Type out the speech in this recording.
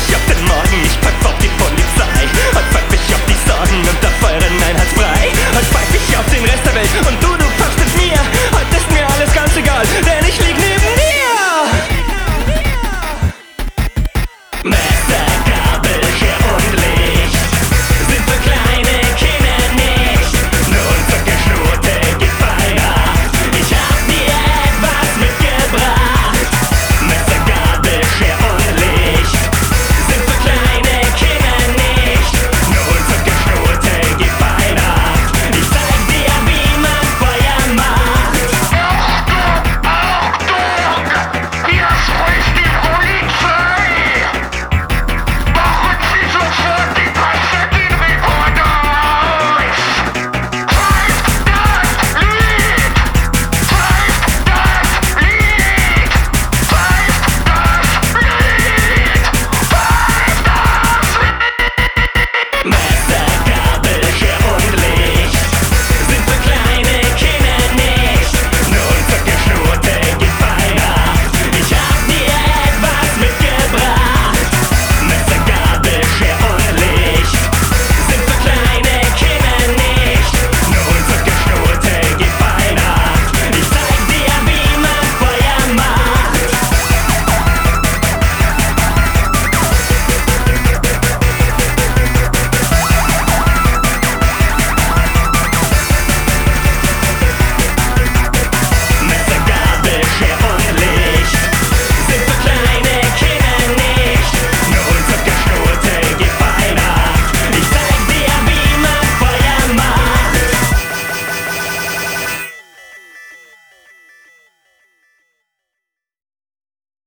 mich auf den Morgen, ich pfeif auf die Polizei. Heute pfeif ich auf die Sorgen und auf euren Einheitsbrei. Heute pfeif ich auf den Rest der Welt und du pfeifst mit mir. Heute ist mir alles ganz egal, denn ich lieg neben dir. Messer